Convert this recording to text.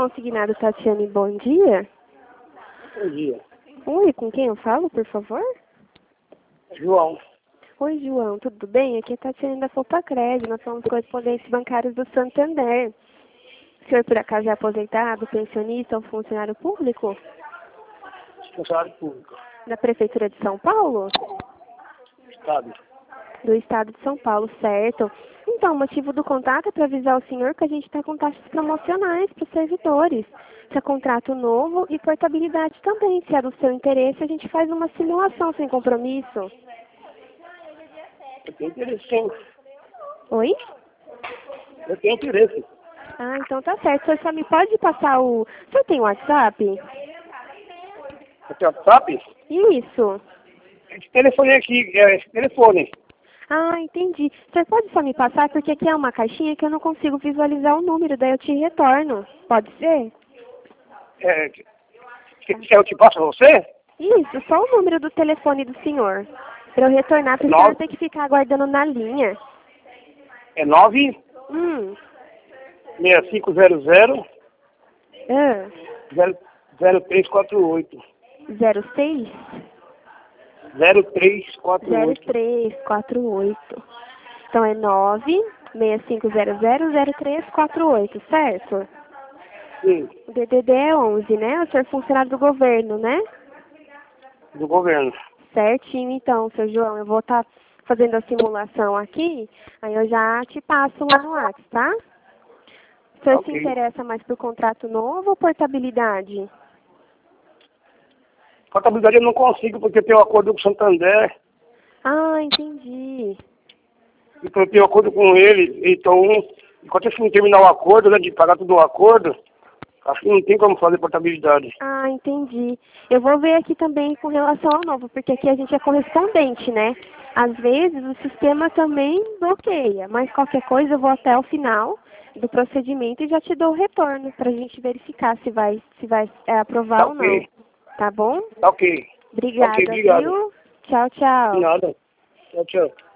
consignado Tatiane, bom dia. Bom dia. Oi, com quem eu falo, por favor? João. Oi, João, tudo bem? Aqui é a Tatiane da Fopacred, nós somos correspondentes bancários do Santander. O senhor, por acaso, é aposentado, pensionista ou funcionário público? Funcionário público. Da Prefeitura de São Paulo? Estado. Do Estado de São Paulo, certo. Então, o motivo do contato é para avisar o senhor que a gente está com taxas promocionais para os servidores. Se é contrato novo e portabilidade também. Se é do seu interesse, a gente faz uma simulação sem compromisso. Eu tenho interesse, sim. Oi? Eu tenho interesse. Ah, então tá certo. O senhor só me pode passar o... O senhor tem WhatsApp? Você tem WhatsApp? Isso. Esse telefone aqui, esse telefone. Ah, entendi. O senhor pode só me passar, porque aqui é uma caixinha que eu não consigo visualizar o número, daí eu te retorno. Pode ser? Quer eu te passo a você? Isso, só o número do telefone do senhor. Para eu retornar, porque o senhor tem que ficar aguardando na linha. É 9 Hum. 6500 Ah. 0348. 06? 0348. 0348. Então é 965000348, certo? Sim, O DDD é 11, né? O senhor é funcionário do governo, né? do governo. Certinho, então, seu João. Eu vou estar fazendo a simulação aqui, aí eu já te passo lá no WhatsApp, tá? O senhor se Ok. interessa mais por contrato novo ou portabilidade? Contabilidade eu não consigo porque eu tenho um acordo com o Santander Ah, entendi. e eu tenho um acordo com ele. Então, enquanto eu não terminar o acordo, né, de pagar todo o acordo, acho que não tem como fazer portabilidade. Ah, entendi. Eu vou ver aqui também com relação ao novo, porque aqui a gente é correspondente, né? Às vezes o sistema também bloqueia, mas qualquer coisa eu vou até o final do procedimento e já te dou o retorno para a gente verificar se vai aprovar Tá ou não. ok. Tá bom? Tá ok. Obrigada, Ok, obrigado. viu? Tchau, tchau. Nada. Tchau, tchau.